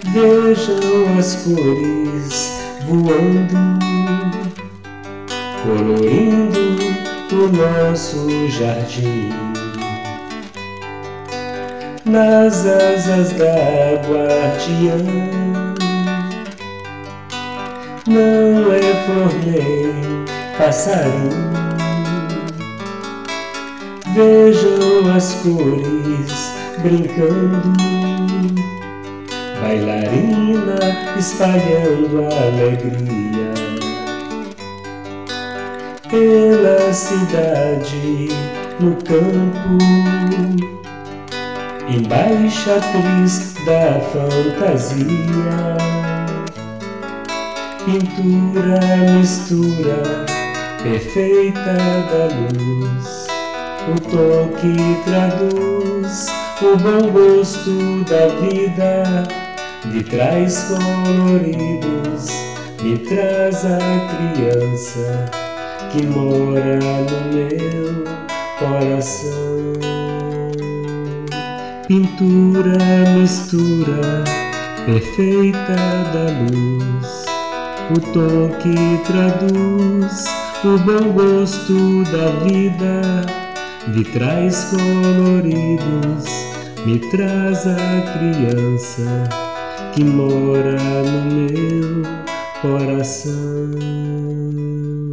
Vejam as cores voando, colorindo o nosso jardim. Nas asas da guardiã, não é flor nem passarinho. Vejam as cores brincando, bailarina espalhando alegria pela cidade, no campo, embaixatriz da fantasia. Pintura, mistura perfeita da luz, o toque traduz o bom gosto da vida. Vitrais coloridos me traz a criança que mora no meu coração. Pintura, mistura perfeita da luz, o toque traduz o bom gosto da vida. Vitrais coloridos me traz a criança que mora no meu coração.